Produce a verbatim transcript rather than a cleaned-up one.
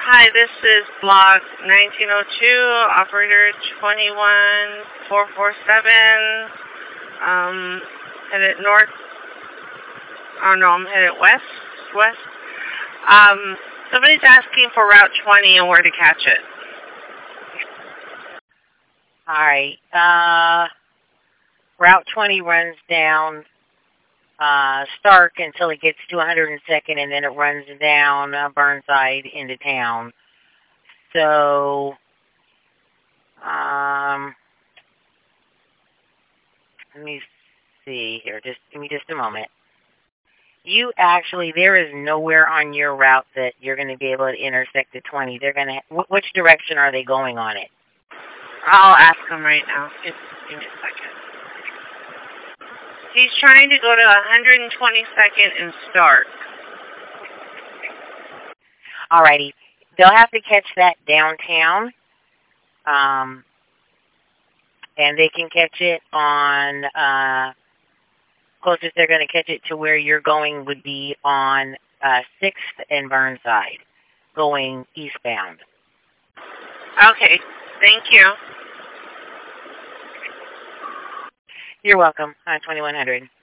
Hi, this is block nineteen oh two, operator two one four four seven. Um, headed north. Oh no, I'm headed west. West. Um, somebody's asking for Route twenty and where to catch it. All right. Uh, Route twenty runs down uh, Stark until it gets to one hundred second, and then it runs down uh, Burnside into town. So, um, let me see here. Just give me just a moment. You actually, there is nowhere on your route that you're going to be able to intersect the twenty. They're going to. Which direction are they going on it? I'll ask him right now. Just give me a second. He's trying to go to one hundred twenty-second and Stark. Alrighty. They'll have to catch that downtown. Um, and they can catch it on, uh, closest they're going to catch it to where you're going would be on uh, sixth and Burnside, going eastbound. Okay. Thank you. You're welcome. On twenty-one hundred.